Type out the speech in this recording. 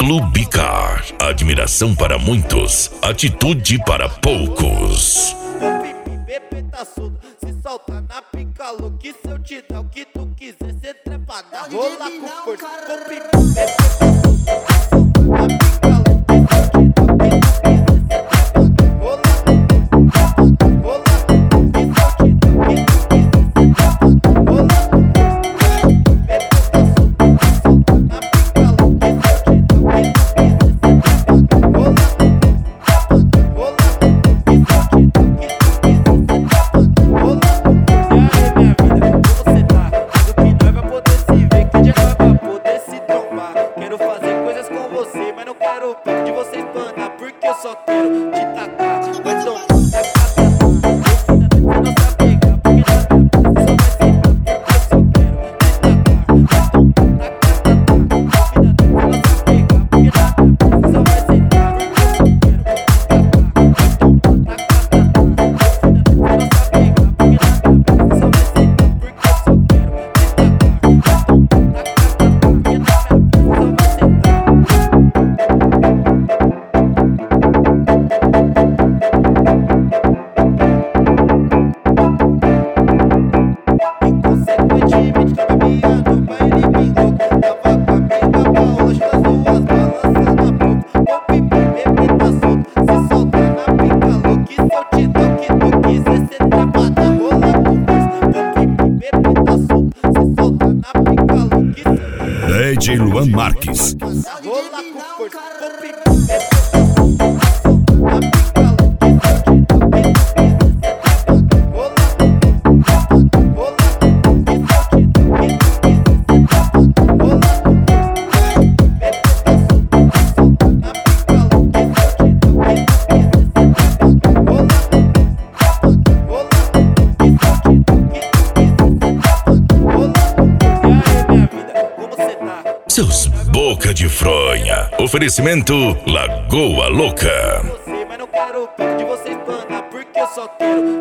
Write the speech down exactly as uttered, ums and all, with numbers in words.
Clube Car. Admiração para muitos, atitude para poucos. Bebê tá solto, se solta na pica louca. Se eu te dar o que tu quiser, cê trepada, rola com força. Bebê tá solto, se solta na pica louca. D J Luan Marques. Seus boca de fronha. Oferecimento Lagoa Louca. Mas não quero de você espanar, porque eu só quero